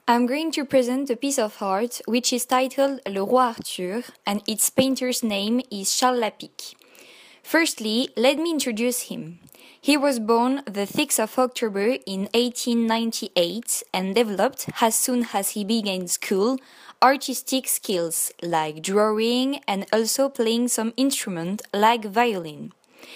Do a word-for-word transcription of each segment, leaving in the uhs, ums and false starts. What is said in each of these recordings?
I'm going to present a piece of art which is titled Le Roi Arthur, and its painter's name is Charles Lapicque. Firstly, let me introduce him. He was born the sixth of October in eighteen ninety-eight and developed, as soon as he began school, artistic skills like drawing and also playing some instrument like violin.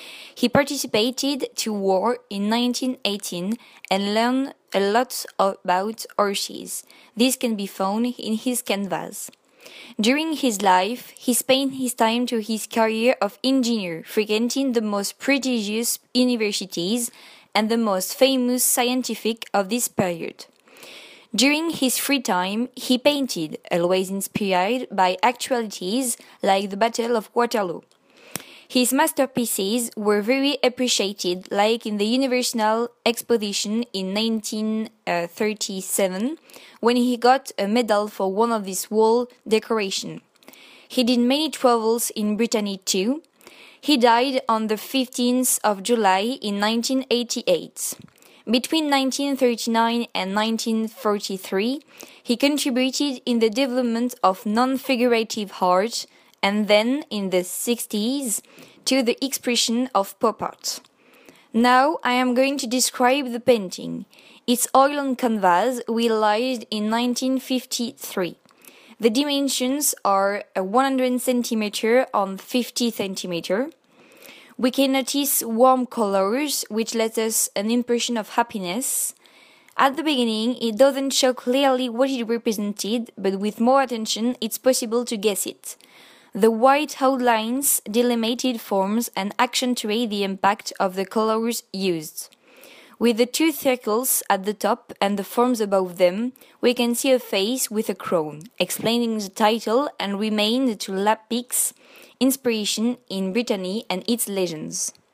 He participated to war in nineteen eighteen and learned a lot about horses. This can be found in his canvas. During his life, he spent his time to his career of engineer, frequenting the most prestigious universities and the most famous scientific of this period. During his free time, he painted, always inspired by actualities like the Battle of Waterloo. His masterpieces were very appreciated, like in the Universal Exposition in nineteen thirty-seven, when he got a medal for one of his wall decorations. He did many travels in Brittany too. He died on the fifteenth of July in nineteen eighty-eight. Between nineteen thirty-nine and nineteen forty-three, he contributed in the development of non-figurative art, and then, in the sixties, to the expression of pop art. Now I am going to describe the painting. It's oil on canvas, realized in nineteen fifty-three. The dimensions are one hundred centimeters on fifty centimeters. We can notice warm colors, which let us an impression of happiness. At the beginning, it doesn't show clearly what it represented, but with more attention, it's possible to guess it. The white outlines delimited forms and accentuate the impact of the colors used. With the two circles at the top and the forms above them, we can see a face with a crown, explaining the title and remain to Lapicque's inspiration in Brittany and its legends.